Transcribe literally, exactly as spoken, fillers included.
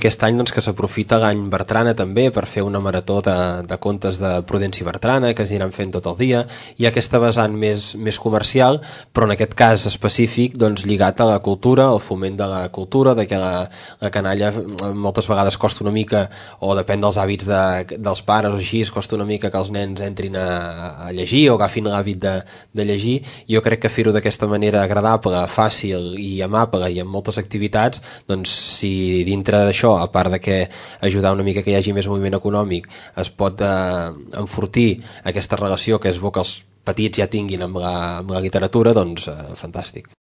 aquest any doncs, que s'aprofita l'any Bertrana també per fer una marató de, de contes de Prudenci Bertrana que es aniran fent tot el dia. Hi ha aquesta vessant més, més comercial, però en aquest cas específic doncs, lligat a la cultura, al foment de la cultura, de que la, la canalla moltes vegades costa una mica, o depèn dels hàbits de, dels pares o així, costa una mica que els nens entrin a, a llegir o agafin l'hàbit de, de llegir. Jo crec que fer-ho d'aquesta manera agradable, fàcil i amable i amb moltes activitats, doncs si dintre d'això, a part de que ajudar una mica que hi hagi més moviment econòmic, es pot eh, enfortir aquesta relació que és bo que els petits ja tinguin amb la, amb la literatura, doncs eh, fantàstic.